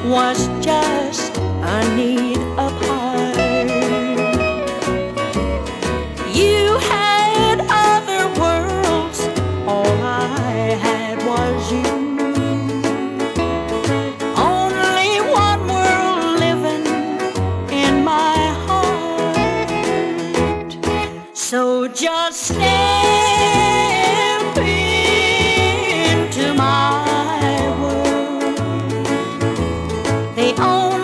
was just a need apart. You had other worlds, all I had was you. Only one world living in my heart. So just step into my world. The only